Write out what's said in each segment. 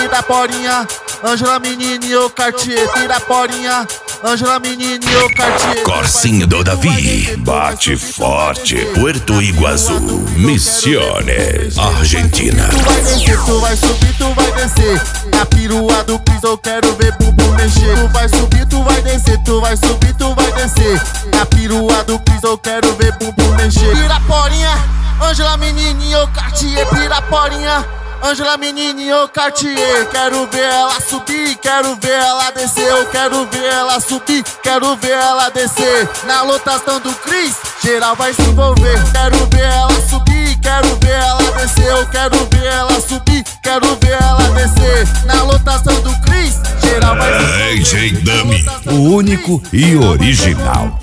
Piraporinha, Ângela Menininho Cartier, Piraporinha, Ângela Menininho Cartier. Corsinho do Davi, bate forte, Puerto Iguaçu, Misiones, Argentina. Tu vai descer, tu vai subir, tu vai descer. Na perua do piso eu quero ver bumbum mexer. Tu vai subir, tu vai descer, tu vai subir, tu vai descer. Na perua do piso eu quero ver bumbum mexer. Piraporinha, Ângela Menininho Cartier, Piraporinha, Ângela Menininho Cartier. Quero ver ela subir, quero ver ela descer. Eu quero ver ela subir, quero ver ela descer. Na lotação do Cris, geral vai se envolver. Quero ver ela subir, quero ver ela descer. Eu quero ver ela subir, quero ver ela descer. Na lotação do Cris, geral vai se envolver. DJ Dummy, o único e original.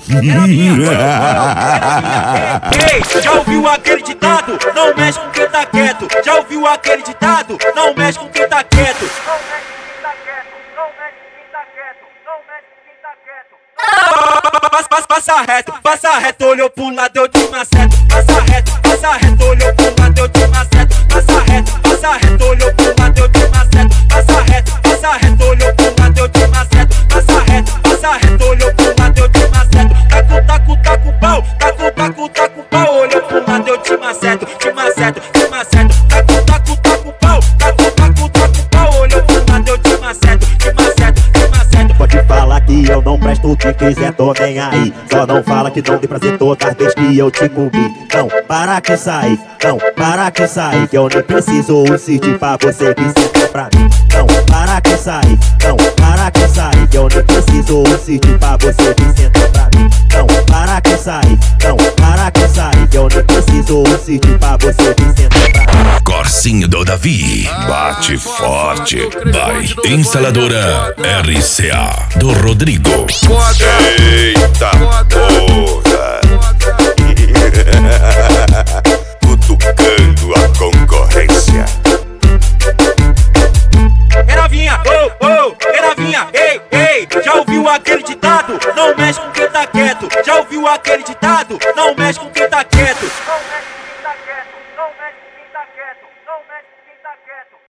Ei, já ouviu aquele ditado? Não mexe com quem tá quieto. Já ouviu aquele ditado? Não mexe com quem tá quieto. Não mexe com quem tá quieto. Não mexe com quem tá quieto. Não mexe com quem tá quieto. Passa reto, olhou pro lado, eu te maceto. Passa reto, olhou pro lado, eu te maceto. Passa reto, olhou pro lado, eu te maceto. Passa reto, olhou pro lado, eu te maceto. Passa reto, olhou pro lado, eu te maceto. Taco pau, taco pau, olhou pro lado, eu te maceto, te maceto, te maceto. Taco pau, taco pau, olhou pro lado, eu te maceto, te maceto, te maceto. Pode falar que eu não presto, o que quiser tô nem aí. Só não fala que não dei prazer todas as vezes que eu te comi. Não, para que sair, não, para que sair. Que eu nem preciso insistir pra você vir sentar pra mim. Não, para que sair, não, para que sair. Que eu nem preciso insistir pra você vir sentar pra mim. Não, para que sair, não, para que sair. Que eu nem preciso insistir pra você vir sentar pra mim. Corsinho do Davi, bate forte. By Instaladora RCA do Rodrigo. Eita porra! Cutucando a concorrência. Novinha, novinha, ei, já ouviu aquele ditado? Não mexe com quem tá quieto. Já ouviu aquele ditado? Não mexe com quem tá quieto.